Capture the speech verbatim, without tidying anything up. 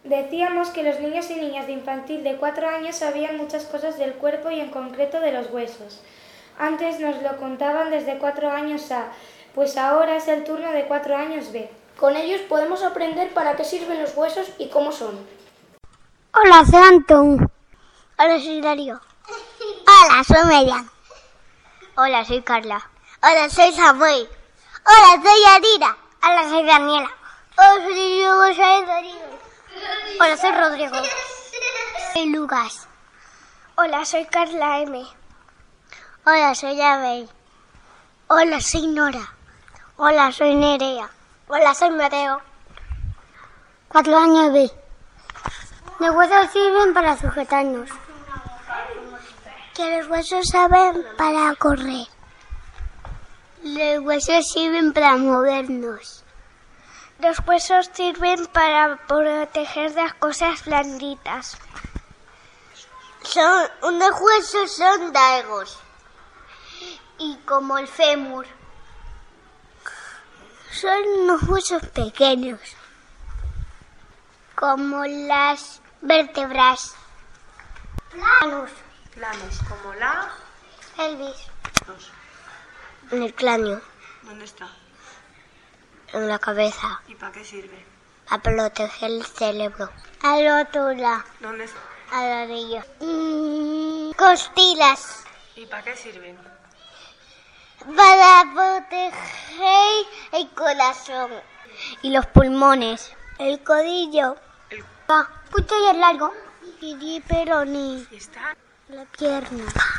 Decíamos que los niños y niñas de infantil de cuatro años sabían muchas cosas del cuerpo y en concreto de los huesos. Antes nos lo contaban desde cuatro años A, pues ahora es el turno de cuatro años B. Con ellos podemos aprender para qué sirven los huesos y cómo son. Hola, soy Antón. Hola, soy Darío. Hola, soy Merian. Hola, soy Carla. Hola, soy Samuel. Hola, soy Arira. Hola, soy Daniela. Hola, soy Diego, soy Darío. Hola, soy Rodrigo. Soy Lucas. Hola, soy Carla M. Hola, soy Abel. Hola, soy Nora. Hola, soy Nerea. Hola, soy Mateo. Cuatro años B. Los huesos sirven para sujetarnos. Que los huesos sirven para correr. Los huesos sirven para movernos. Los huesos sirven para proteger las cosas blanditas. Son, unos huesos son largos. Y como el fémur. Son unos huesos pequeños. Como las vértebras. Planos. Planos, como la... pelvis. Dos. En el cráneo. ¿Dónde está? En la cabeza. ¿Y para qué sirve? A proteger el cerebro. A la rótula. ¿Dónde está? A la orilla. Mm, costillas. ¿Y para qué sirven? Para proteger el corazón. Y los pulmones. El codillo. El... Ah, pucha y el largo. Y peroní. ¿Y está? La pierna.